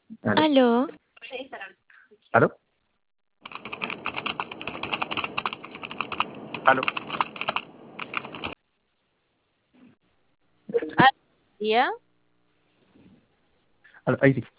¿Aló? Aló, ¿Aló? ¿Aló? Ah, ¿ya? ¿Aló? Ahí sí.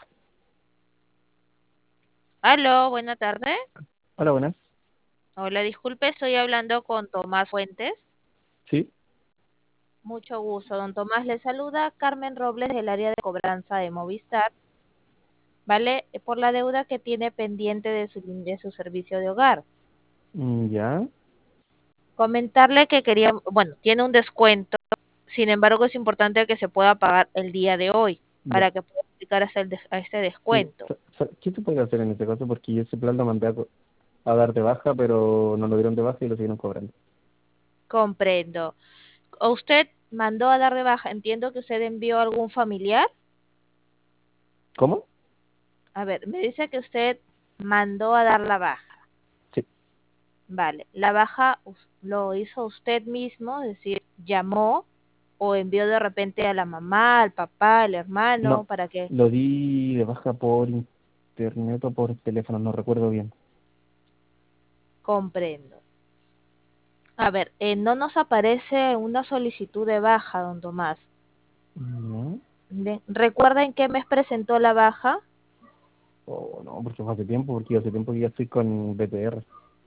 Aló, buena tarde. Hola, buenas. Hola, disculpe, estoy hablando con Tomás Fuentes. Sí. Mucho gusto, don Tomás. Le saluda Carmen Robles del área de cobranza de Movistar, ¿vale? Por la deuda que tiene pendiente de su servicio de hogar. Ya. Comentarle que quería, bueno, tiene un descuento, sin embargo es importante que se pueda pagar el día de hoy Ya. para que pueda aplicar a este Sí. descuento. ¿Qué se puede hacer en este caso? Porque yo ese plan lo mandé a dar de baja, pero no lo dieron de baja y lo siguieron cobrando. Comprendo. ¿Usted mandó a dar de baja? Entiendo que usted envió a algún familiar. ¿Cómo? A ver, me dice que usted mandó a dar la baja. Sí. Vale, la baja lo hizo usted mismo, es decir, llamó o envió de repente a la mamá, al papá, al hermano, No. para que Lo di de baja por internet o por teléfono, no recuerdo bien. comprendo. A ver, no nos aparece una solicitud de baja, don Tomás. No. ¿Recuerda en qué mes presentó la baja? Oh, no, porque fue hace tiempo, porque hace tiempo que ya estoy con BTR.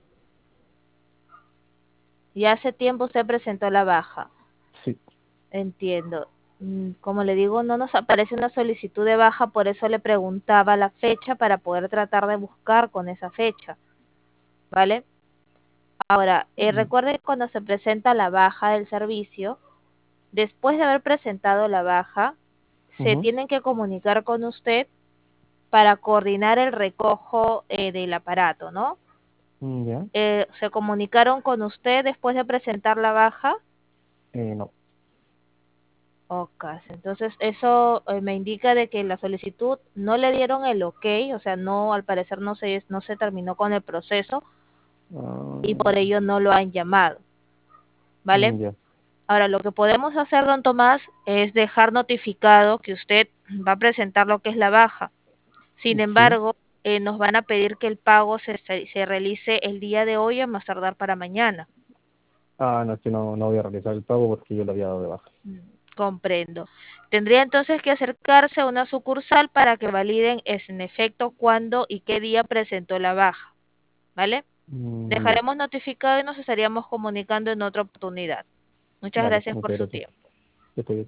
Y hace tiempo usted presentó la baja. Sí. Entiendo. Como le digo, no nos aparece una solicitud de baja, por eso le preguntaba la fecha para poder tratar de buscar con esa fecha, ¿vale? Ahora, Mm. recuerde que cuando se presenta la baja del servicio, después de haber presentado la baja, se Ujú. tienen que comunicar con usted para coordinar el recojo del aparato, ¿no? Ya. ¿Se comunicaron con usted después de presentar la baja? No. Ok, entonces eso me indica de que la solicitud no le dieron el ok, o sea, no, al parecer no se terminó con el proceso y por Ah, ello no lo han llamado, ¿vale? ya. Ahora, lo que podemos hacer, don Tomás, es dejar notificado que usted va a presentar lo que es la baja. Sin Sí. embargo, nos van a pedir que el pago se realice el día de hoy a más tardar para mañana. Ah, no, es que no voy a realizar el pago porque yo lo había dado de baja. Mm, comprendo. Tendría entonces que acercarse a una sucursal para que validen en efecto cuándo y qué día presentó la baja, ¿vale? Ya. Dejaremos notificado y nos estaríamos comunicando en otra oportunidad. Muchas Vale, gracias por muchas su gracias. tiempo. Estoy bien.